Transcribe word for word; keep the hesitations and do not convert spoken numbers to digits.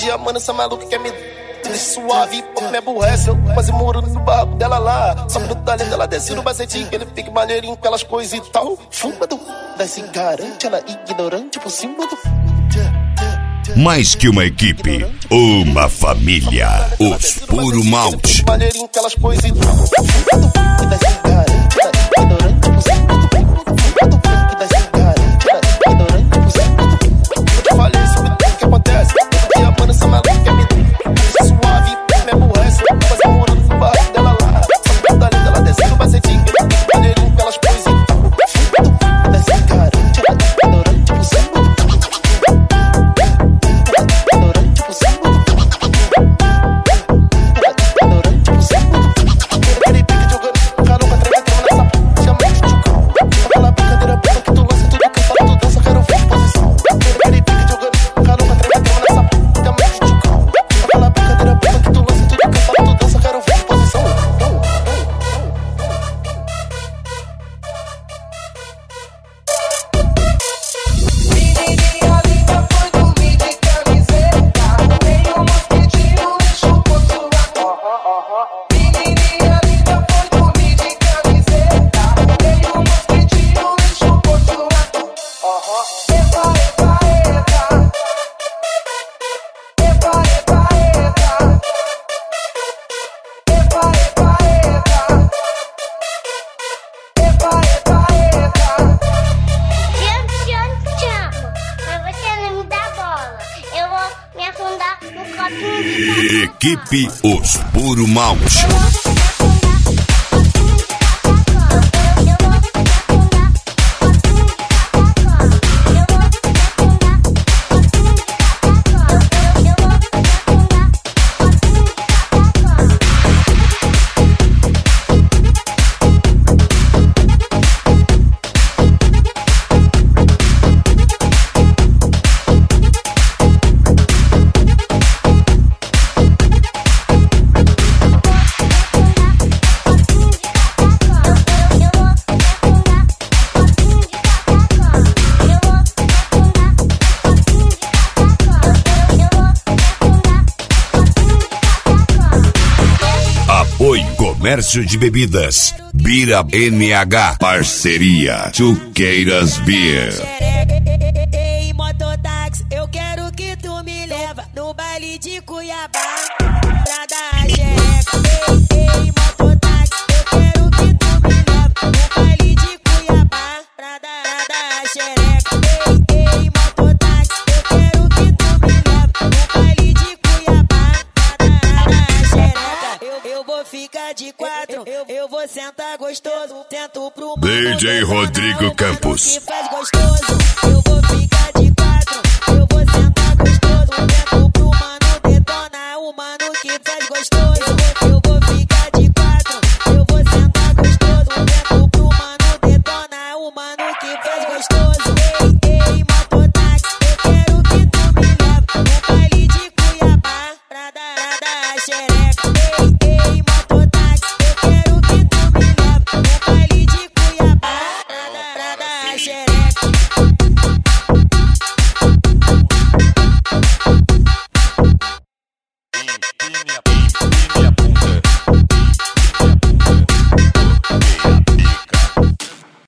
dia, mano, essa maluca quer me de suave, pouco me aborrece. Eu quase moro no barco dela lá. Só pro talento ela desce no bacetinho, ele fica maneirinho com aquelas coisas e tal. Fuma do desce garante, ela ignorante por cima do. Mais que uma equipe, uma família. Os Puro Malte. Maneirinho com aquelas coisas e tal. Fuma do desce garante, ela ignorante por cima do. Fuma do desce garante, ela ignorante por cima do. Eu te falei isso, o que acontece? Todo dia, mano, essa maluca quer me suave, me aborrece. Eu quase moro no barco dela lá. Só pro talento ela desce no bacetinho, ele fica maneirinho com aquelas coisas e tal. Fuma do desce garante, ela ignorante por cima do. Equipe Os Puro Malte. Comércio de bebidas, Bira N H, parceria Chuqueiras Beer. Ei, mototáxi, eu quero que tu me leva no baile de Cuiabá pra dar xereca. Ei, mototáxi, eu quero que tu me leva no baile de Cuiabá pra dar xereca. Ei, mototáxi, eu quero que tu me leva no baile de Cuiabá pra dar xereca. Eu, eu vou ficar de quatro, eu, eu vou sentar gostoso, tento pro D J Rodrigo Campos. Que faz gostoso.